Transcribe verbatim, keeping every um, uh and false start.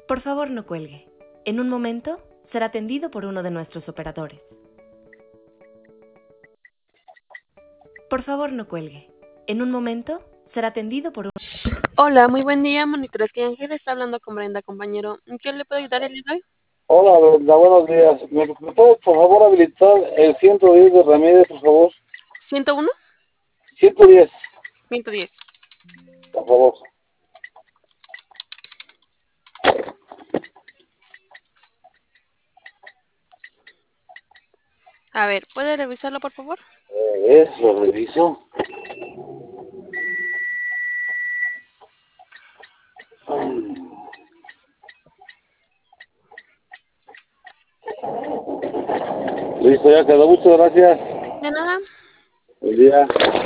Por favor, no cuelgue. En un momento será atendido por uno de nuestros operadores. Por favor, no cuelgue. En un momento será atendido por un... Hola, muy buen día, monitores que Ángel está hablando con Brenda, compañero. ¿En qué le puedo ayudar el día de hoy? Hola, Brenda, buenos días. ¿Me, me puedes, por favor, habilitar el ciento diez de Ramírez, por favor? ¿ciento uno? ciento diez, ciento diez. por favor. A ver, ¿puede revisarlo, por favor? Eh, eso, reviso. Listo, ya quedó. Muchas gracias. De nada. Buen día.